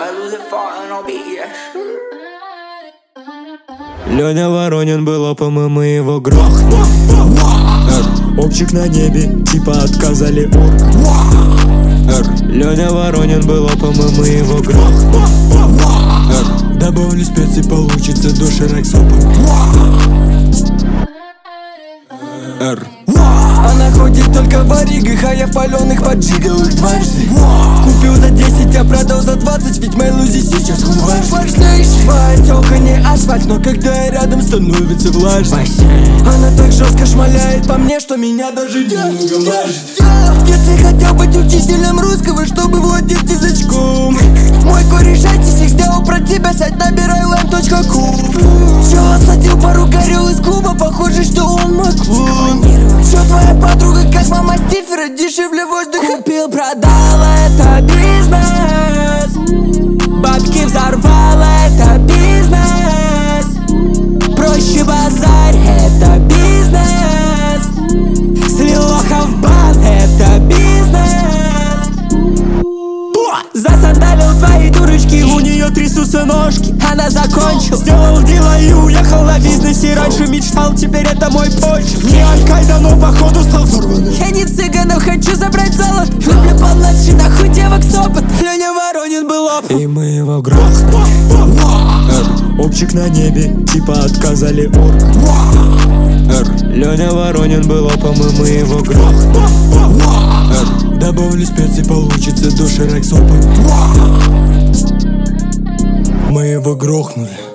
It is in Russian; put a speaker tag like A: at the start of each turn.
A: Леня Воронин был опом, и мы его грохнули. Обчик на небе, типа отказали орк. Леня Воронин был опом, и мы его грохнули. Добавлю специй, получится доширак с опом.
B: Она ходит только в баригах, а я в паленых поджигал их дважды. Купил за 10, а продал за 20, ведь мои лузи сейчас хуй важнейший. Отека не асфальт, но когда я рядом, становится влажно. Она так жестко шмаляет по мне, что меня даже немного влажит. В детстве хотел быть учителем русского, чтобы владеть язычком. Мой кореш айтисик сделал про тебя сайт, набирай lime.com. Чел осадил пару горел из клуба, похоже, что он мой клон. Чё твоя подруга, как мама Стифера, дешевле воздуха. Купил, продал, это бизнес. Бабки взорвал, это бизнес. Проще базарь, это бизнес. Слил лоха в бан, это бизнес. Засандалил твои дурочки, у нее трясутся ножки. Она закончил, сделал дело и уехал на бизнесе. Раньше мечтал, теперь это мой почерк. Не Аль-Каида, но походу стал взорванным. Я не цыган, но хочу забрать золото. Люблю помладше, нахуй девок с опыт. Леня Воронин был опыт,
A: и мы его грохнули. Обчик на небе, типа отказали орк. Леня Воронин был опом, и мы его грохнули. Добавлю специй, получится доширак с опом. Мы его грохнули.